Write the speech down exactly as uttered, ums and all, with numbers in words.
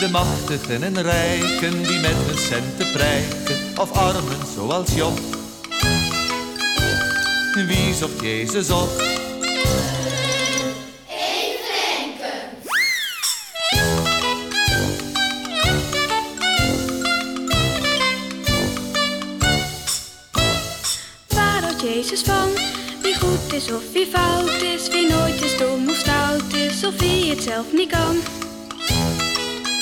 de machtigen en rijken die met hun centen prijken, of armen zoals Job. Wie zocht Jezus op? Even denken. Waar houdt Jezus van? Wie goed is of wie fout is, wie nooit is dom of stout is, of wie het zelf niet kan.